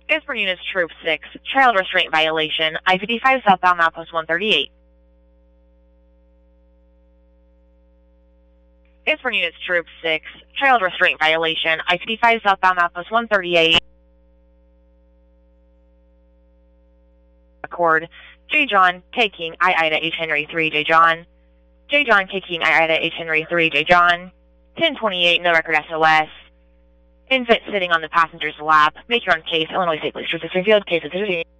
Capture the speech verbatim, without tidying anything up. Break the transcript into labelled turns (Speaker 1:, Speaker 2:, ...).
Speaker 1: Is for Units Troop six, child restraint violation, I fifty-five southbound outpost one thirty-eight. Is for Units Troop six, child restraint violation, I fifty-five southbound outpost one thirty-eight. Accord, J. John, K. King, I. Ida, H. Henry three, J. John. J. John, K. King, I. Ida, H. Henry three, J. John. ten twenty-eight, no record S O S. Infant sitting on the passenger's lap. Make your own case. Illinois State Police, Resisting Field, case of